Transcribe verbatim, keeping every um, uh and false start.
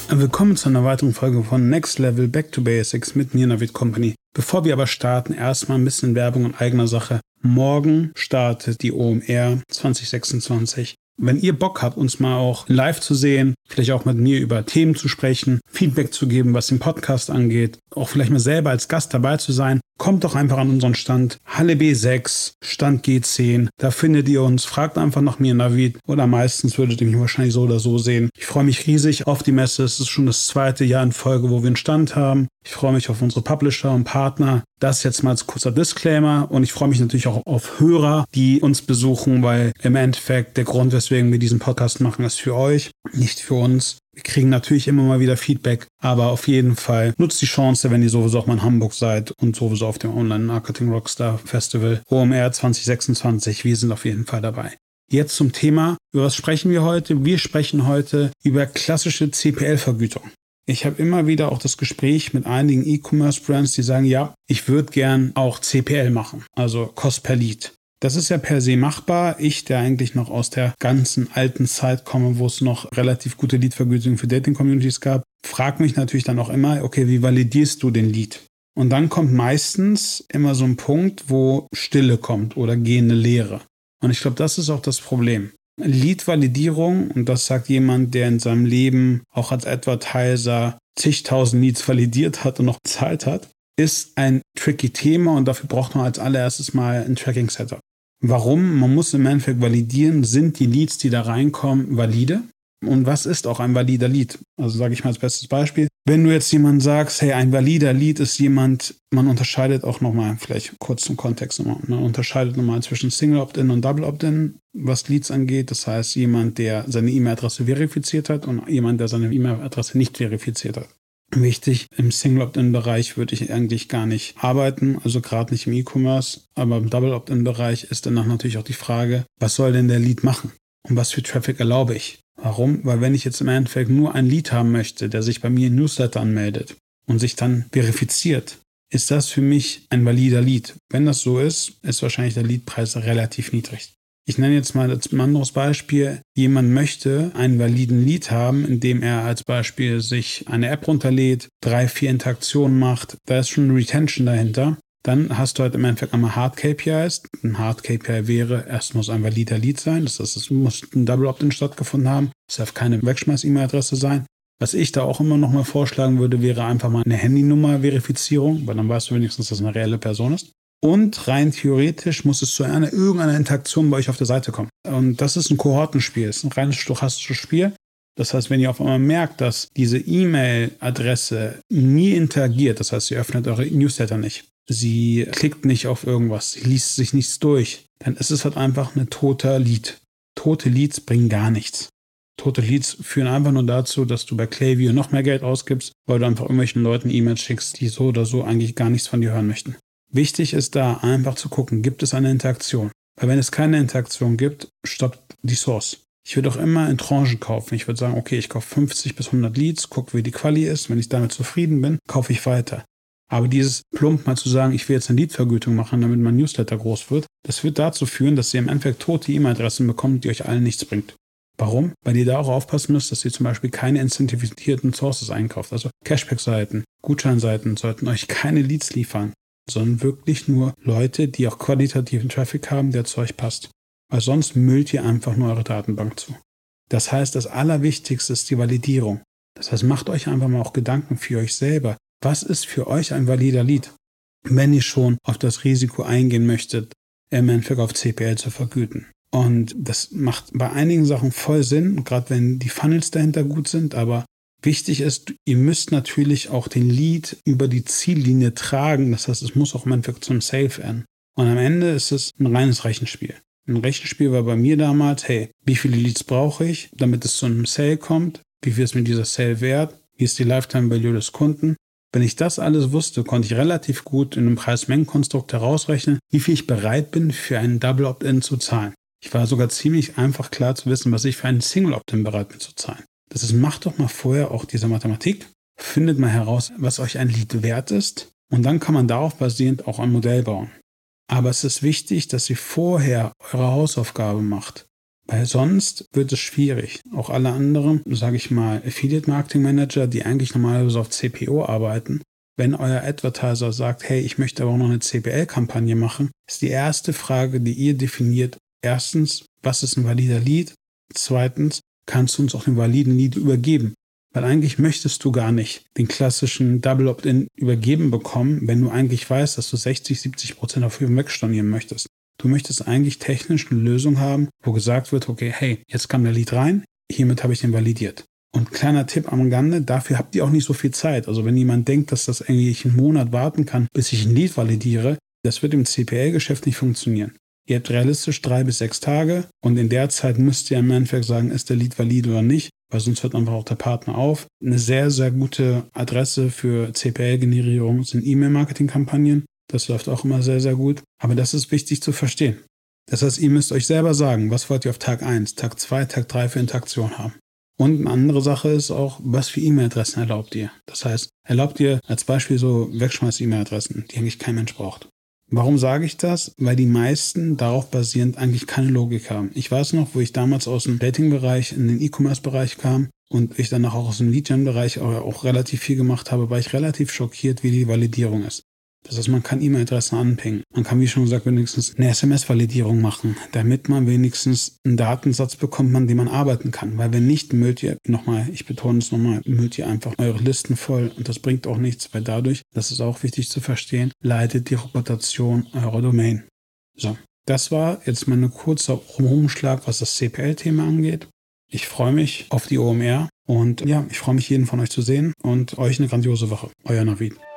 Willkommen zu einer weiteren Folge von Next Level Back to Basics mit mir, Navid Company. Bevor wir aber starten, erstmal ein bisschen Werbung in eigener Sache. Morgen startet die O M R zwanzig sechsundzwanzig. Wenn ihr Bock habt, uns mal auch live zu sehen, vielleicht auch mit mir über Themen zu sprechen, Feedback zu geben, was den Podcast angeht, auch vielleicht mal selber als Gast dabei zu sein, kommt doch einfach an unseren Stand Halle B sechs, Stand G zehn. Da findet ihr uns. Fragt einfach nach mir, Navid, oder meistens würdet ihr mich wahrscheinlich so oder so sehen. Ich freue mich riesig auf die Messe. Es ist schon das zweite Jahr in Folge, wo wir einen Stand haben. Ich freue mich auf unsere Publisher und Partner. Das jetzt mal als kurzer Disclaimer. Und ich freue mich natürlich auch auf Hörer, die uns besuchen, weil im Endeffekt der Grund, weswegen wir diesen Podcast machen, ist für euch, nicht für uns. Wir kriegen natürlich immer mal wieder Feedback, aber auf jeden Fall nutzt die Chance, wenn ihr sowieso auch mal in Hamburg seid und sowieso auf dem Online-Marketing-Rockstar Festival O M R zwanzig sechsundzwanzig. Wir sind auf jeden Fall dabei. Jetzt zum Thema. Über was sprechen wir heute? Wir sprechen heute über klassische C P L-Vergütung. Ich habe immer wieder auch das Gespräch mit einigen E-Commerce-Brands, die sagen, ja, ich würde gern auch C P L machen, also Cost per Lead. Das ist ja per se machbar. Ich, der eigentlich noch aus der ganzen alten Zeit komme, wo es noch relativ gute Lead-Vergütung für Dating-Communities gab, frage mich natürlich dann auch immer, okay, wie validierst du den Lead? Und dann kommt meistens immer so ein Punkt, wo Stille kommt oder gehende Leere. Und ich glaube, das ist auch das Problem. Lead-Validierung, und das sagt jemand, der in seinem Leben auch als Advertiser zigtausend Leads validiert hat und noch bezahlt hat, ist ein tricky Thema und dafür braucht man als allererstes mal ein Tracking-Setup. Warum? Man muss im Endeffekt validieren, sind die Leads, die da reinkommen, valide? Und was ist auch ein valider Lead? Also sage ich mal als bestes Beispiel. Wenn du jetzt jemand sagst, hey, ein valider Lead ist jemand, man unterscheidet auch nochmal, vielleicht kurz zum Kontext nochmal, man unterscheidet nochmal zwischen Single Opt-in und Double Opt-in, was Leads angeht. Das heißt, jemand, der seine E-Mail-Adresse verifiziert hat und jemand, der seine E-Mail-Adresse nicht verifiziert hat. Wichtig, im Single-Opt-in-Bereich würde ich eigentlich gar nicht arbeiten, also gerade nicht im E-Commerce, aber im Double-Opt-in-Bereich ist danach natürlich auch die Frage, was soll denn der Lead machen und was für Traffic erlaube ich? Warum? Weil wenn ich jetzt im Endeffekt nur ein Lead haben möchte, der sich bei mir im Newsletter anmeldet und sich dann verifiziert, ist das für mich ein valider Lead. Wenn das so ist, ist wahrscheinlich der Leadpreis relativ niedrig. Ich nenne jetzt mal ein anderes Beispiel. Jemand möchte einen validen Lead haben, indem er als Beispiel sich eine App runterlädt, drei, vier Interaktionen macht. Da ist schon Retention dahinter. Dann hast du halt im Endeffekt einmal Hard K P Is. Ein Hard K P I wäre, erst muss ein valider Lead sein. Das heißt, es muss ein Double Opt-in stattgefunden haben. Es darf keine Wegschmeiß-E-Mail-Adresse sein. Was ich da auch immer noch mal vorschlagen würde, wäre einfach mal eine Handynummer-Verifizierung, weil dann weißt du wenigstens, dass es eine reelle Person ist. Und rein theoretisch muss es zu einer irgendeiner Interaktion bei euch auf der Seite kommen. Und das ist ein Kohortenspiel, das ist ein reines stochastisches Spiel. Das heißt, wenn ihr auf einmal merkt, dass diese E-Mail-Adresse nie interagiert, das heißt, sie öffnet eure Newsletter nicht, sie klickt nicht auf irgendwas, sie liest sich nichts durch, dann ist es halt einfach ein toter Lead. Tote Leads bringen gar nichts. Tote Leads führen einfach nur dazu, dass du bei Klaviyo noch mehr Geld ausgibst, weil du einfach irgendwelchen Leuten E-Mails schickst, die so oder so eigentlich gar nichts von dir hören möchten. Wichtig ist da einfach zu gucken, gibt es eine Interaktion? Weil wenn es keine Interaktion gibt, stoppt die Source. Ich würde auch immer in Tranchen kaufen. Ich würde sagen, okay, ich kaufe fünfzig bis hundert Leads, gucke, wie die Quali ist. Wenn ich damit zufrieden bin, kaufe ich weiter. Aber dieses plump mal zu sagen, ich will jetzt eine Leadvergütung machen, damit mein Newsletter groß wird, das wird dazu führen, dass ihr im Endeffekt tote E-Mail-Adressen bekommt, die euch allen nichts bringt. Warum? Weil ihr da auch aufpassen müsst, dass ihr zum Beispiel keine incentivierten Sources einkauft. Also Cashback-Seiten, Gutscheinseiten sollten euch keine Leads liefern, sondern wirklich nur Leute, die auch qualitativen Traffic haben, der zu euch passt. Weil sonst müllt ihr einfach nur eure Datenbank zu. Das heißt, das Allerwichtigste ist die Validierung. Das heißt, macht euch einfach mal auch Gedanken für euch selber. Was ist für euch ein valider Lead? Wenn ihr schon auf das Risiko eingehen möchtet, im Endeffekt auf C P L zu vergüten. Und das macht bei einigen Sachen voll Sinn, gerade wenn die Funnels dahinter gut sind, aber wichtig ist, ihr müsst natürlich auch den Lead über die Ziellinie tragen. Das heißt, es muss auch im Endeffekt zum Sale werden. Und am Ende ist es ein reines Rechenspiel. Ein Rechenspiel war bei mir damals, hey, wie viele Leads brauche ich, damit es zu einem Sale kommt? Wie viel ist mir dieser Sale wert? Wie ist die Lifetime Value des Kunden? Wenn ich das alles wusste, konnte ich relativ gut in einem Preis-Mengen-Konstrukt herausrechnen, wie viel ich bereit bin, für einen Double Opt-in zu zahlen. Ich war sogar ziemlich einfach klar zu wissen, was ich für einen Single Opt-in bereit bin zu zahlen. Das ist, macht doch mal vorher auch diese Mathematik, findet mal heraus, was euch ein Lead wert ist und dann kann man darauf basierend auch ein Modell bauen. Aber es ist wichtig, dass ihr vorher eure Hausaufgabe macht. Weil sonst wird es schwierig. Auch alle anderen, sage ich mal, Affiliate Marketing Manager, die eigentlich normalerweise auf C P O arbeiten, wenn euer Advertiser sagt, hey, ich möchte aber auch noch eine C P L-Kampagne machen, ist die erste Frage, die ihr definiert, erstens, was ist ein valider Lead? Zweitens, kannst du uns auch den validen Lead übergeben? Weil eigentlich möchtest du gar nicht den klassischen Double Opt-in übergeben bekommen, wenn du eigentlich weißt, dass du sechzig, siebzig Prozent auf Verfügung wegstornieren möchtest. Du möchtest eigentlich technisch eine Lösung haben, wo gesagt wird, okay, hey, jetzt kam der Lead rein, hiermit habe ich den validiert. Und kleiner Tipp am Rande, dafür habt ihr auch nicht so viel Zeit. Also wenn jemand denkt, dass das eigentlich einen Monat warten kann, bis ich ein Lead validiere, das wird im C P L-Geschäft nicht funktionieren. Ihr habt realistisch drei bis sechs Tage und in der Zeit müsst ihr im Endeffekt sagen, ist der Lead valid oder nicht, weil sonst hört einfach auch der Partner auf. Eine sehr, sehr gute Adresse für C P L-Generierung sind E-Mail-Marketing-Kampagnen. Das läuft auch immer sehr, sehr gut. Aber das ist wichtig zu verstehen. Das heißt, ihr müsst euch selber sagen, was wollt ihr auf Tag eins, Tag zwei, Tag drei für Interaktion haben. Und eine andere Sache ist auch, was für E-Mail-Adressen erlaubt ihr. Das heißt, erlaubt ihr als Beispiel so Wegschmeiß-E-Mail-Adressen, die eigentlich kein Mensch braucht. Warum sage ich das? Weil die meisten darauf basierend eigentlich keine Logik haben. Ich weiß noch, wo ich damals aus dem Dating-Bereich in den E-Commerce-Bereich kam und ich danach auch aus dem Lead-Gen-Bereich auch, auch relativ viel gemacht habe, war ich relativ schockiert, wie die Validierung ist. Das heißt, man kann E-Mail-Adressen anpingen. Man kann, wie schon gesagt, wenigstens eine S M S-Validierung machen, damit man wenigstens einen Datensatz bekommt, an dem man arbeiten kann. Weil wenn nicht, müllt ihr, nochmal, ich betone es nochmal, müllt ihr einfach eure Listen voll und das bringt auch nichts, weil dadurch, das ist auch wichtig zu verstehen, leidet die Reputation eurer Domain. So, das war jetzt mal ein kurzer Umschlag, was das C P L-Thema angeht. Ich freue mich auf die O M R und ja, ich freue mich, jeden von euch zu sehen und euch eine grandiose Woche. Euer Navid.